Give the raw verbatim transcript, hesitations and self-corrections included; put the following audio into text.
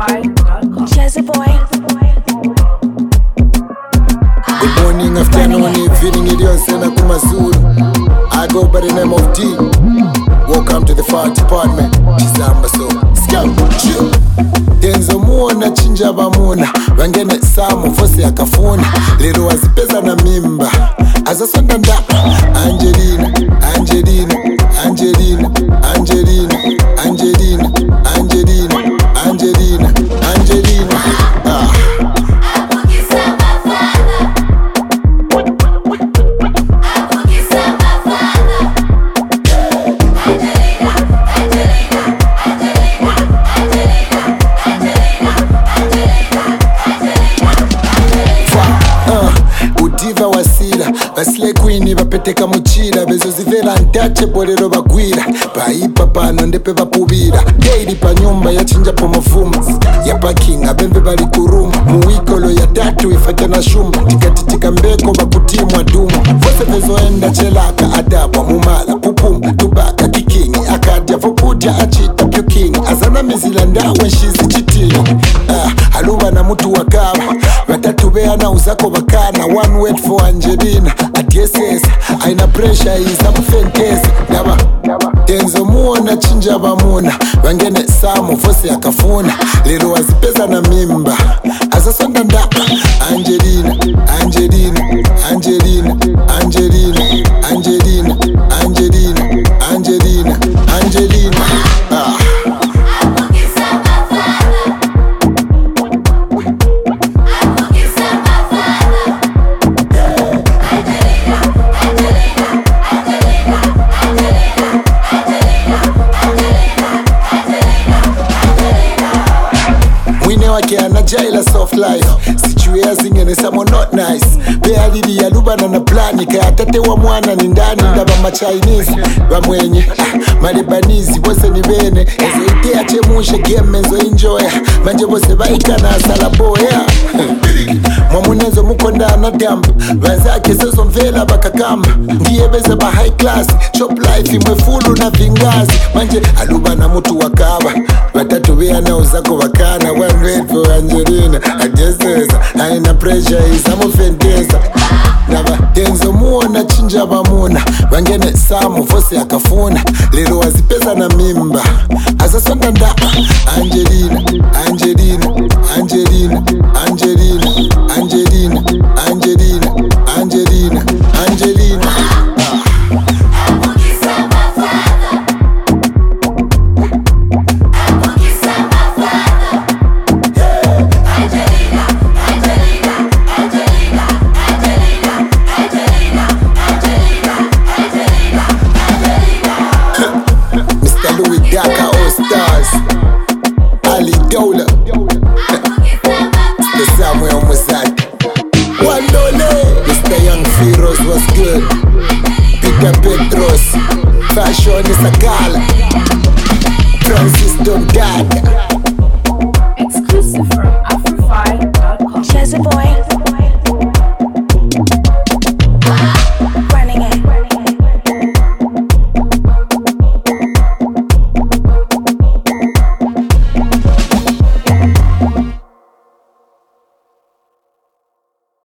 Jazzy boy. Good morning, afternoon, evening, iliyonsema kumazulu. I go by the name of D. Welcome to the fire department. Chizamba so scam chill. Denzo muona chinja bamuna wangene samu fosi akafuna lero wazipeza na mimba azasonda nda Angelina Angelina Angelina Angelina Angelina Angelina Angelina Angelina ah. Udiva wasila basile queen bapeteka muchira bezo zivera ntache bolero bagwira paipa pano ndepe bapubira daily pa nyumba yachinja po mafuma ya parking abembe bali kuruma muwikolo ya tatu ifata na shuma tikatitika mbeko bakutimwa duma vose vezoenda chelaka adabwa mumala pupuma tubaka kikingi akadya vokudya achita pyukingi azana mizila ndawe shizi chitini ah, aluba na mutu wakaba batatu beana uzako bakana one word for Angelina adiesesa aina pressure izamufentesa daba Denzo muona chinja bamuna wangene samu fosi akafuna lero wazipeza na mimba azasonda nda Angelina Angelina Angelina Angelina Angelina Angelina Angelina Angelina ah. Wake anajaila soft life situea zingene samo not nice bea lili ya lubana na plani kaya tate wa mwana ni ndani ndaba ma Chinese bamwenye ah, malibanizi bose ni bene ezo itea chemushe game enzo enjoy manje bose baika na salaboya mwamunezo mukonda na damp wazake sezo mvela bakakamba ndiye beze ba high class shop life imwe fulu na vingazi manje alubana mutu wakaba batatu bea na uzako wakana one way for Angelina adiesesa aina pressure izamufentesa naba Denzo muona chinja bamuna wangene samu fosi akafuna lero wazipeza na mimba azasonda nda Angelina Angelina Angelina Angelina Angelina Angelina Angelina Angelina ah. Daka All Stars Ali Dola the Samuel Muzak One Dole Mister Young Feroz was good Peter Petros Fashion is a gala Francis Don Dada